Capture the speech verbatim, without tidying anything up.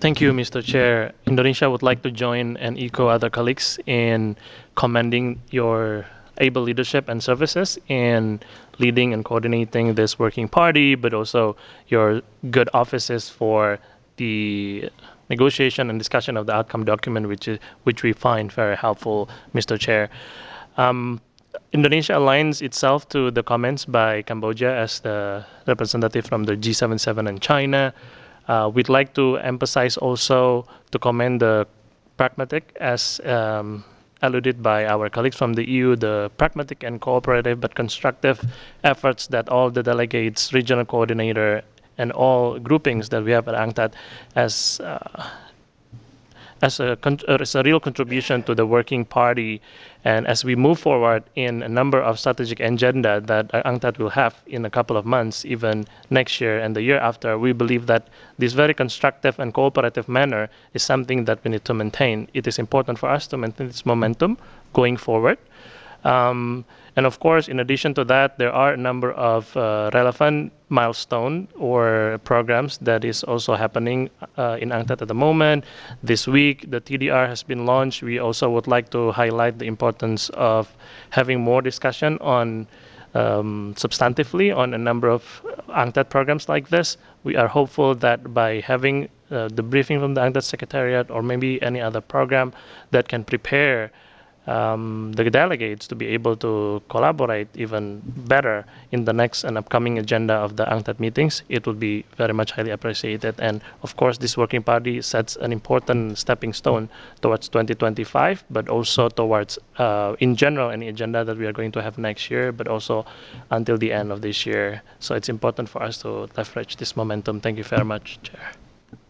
Thank you, Mister Chair. Indonesia would like to join and echo other colleagues in commending your able leadership and services in leading and coordinating this working party, but also your good offices for the negotiation and discussion of the outcome document, which is which we find very helpful, Mister Chair. Um, Indonesia aligns itself to the comments by Cambodia as the representative from the G seventy-seven and China. Uh, we'd like to emphasize also to commend the pragmatic, as um, alluded by our colleagues from the E U, the pragmatic and cooperative but constructive efforts that all the delegates, regional coordinator, and all groupings that we have at UNCTAD as uh, as a, as a real contribution to the working party. And as we move forward in a number of strategic agenda that UNCTAD will have in a couple of months, even next year and the year after, we believe that this very constructive and cooperative manner is something that we need to maintain. It is important for us to maintain this momentum going forward. Um, and of course, in addition to that, there are a number of uh, relevant milestone or programs that is also happening uh, in UNCTAD at the moment. This week, the T D R has been launched. We also would like to highlight the importance of having more discussion on um, substantively on a number of UNCTAD programs like this. We are hopeful that by having uh, the briefing from the UNCTAD Secretariat or maybe any other program that can prepare um, the delegates to be able to collaborate even better in the next and upcoming agenda of the UNCTAD meetings, it would be very much highly appreciated. And of course, this working party sets an important stepping stone towards twenty twenty-five, but also towards, uh, in general, any agenda that we are going to have next year, but also until the end of this year. So it's important for us to leverage this momentum. Thank you very much, Chair.